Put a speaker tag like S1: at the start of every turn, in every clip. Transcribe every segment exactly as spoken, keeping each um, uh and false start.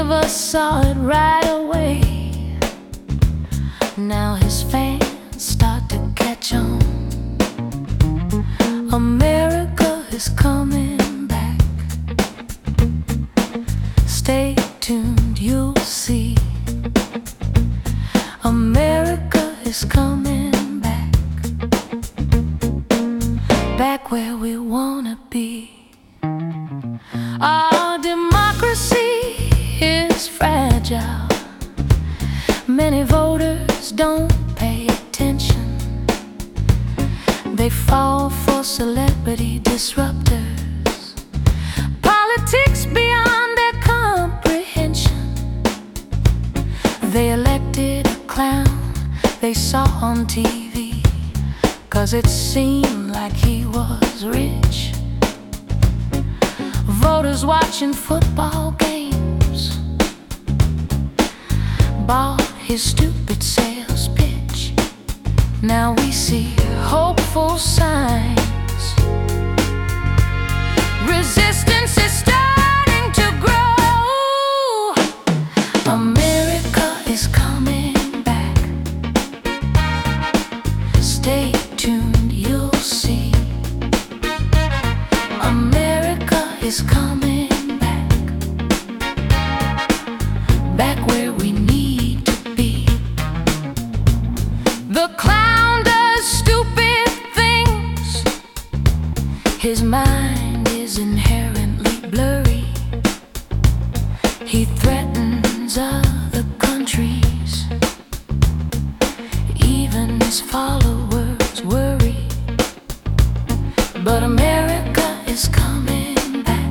S1: of us saw it right away. Now his fans start to catch on. America is coming back. Stay tuned, you'll see. America is coming back. Back where we wanna be. Our democracy is fragile. Many voters don't pay attention. They fall for celebrity disruptors, politics beyond their comprehension. They elected a clown they saw on T V, 'cause it seemed like he was rich. Voters watching football games bought his stupid sales pitch. Now we see hopeful signs. Resistance is starting to grow. America is coming back. Stay tuned, you'll see. America is coming back. Back where we need to be. The clown does stupid things. His mind is inherently blurry. He threatens other countries. Even his followers worry. But America is coming back.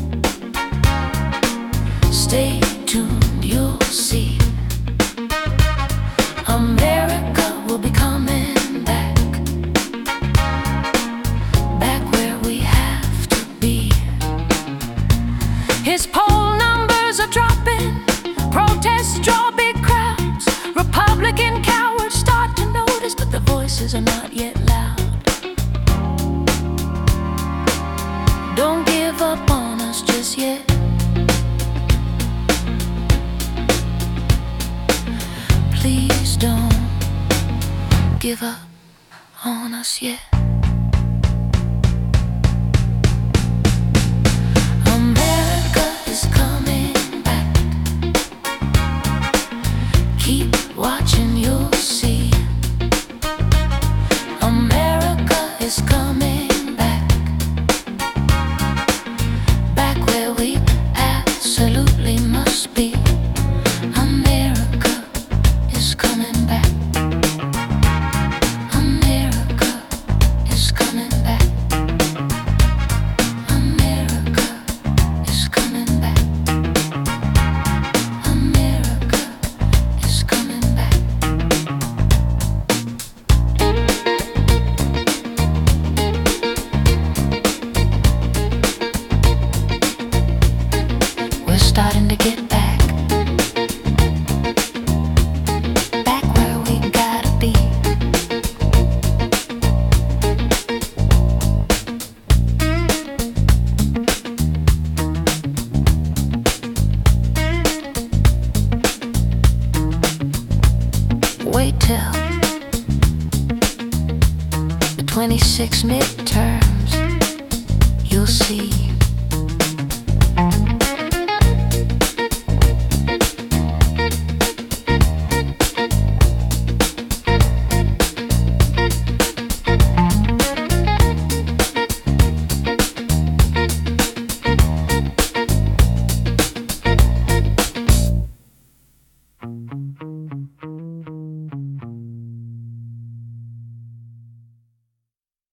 S1: Stay tuned, you'll see. America will be coming back. Back where we have to be. His poll numbers are dropping. Protests draw big crowds. Republican cowards start to notice, but their voices are not yet loud. Don't give up on us just yet. Please don't give up on us yet. America is coming back. Keep watching, you'll see. America is coming back. Back where we absolutely must be. America is coming back. America is coming back. America is coming back. America is coming back. We're starting to get back. Back where we gotta be. Wait till the twenty-six midterm.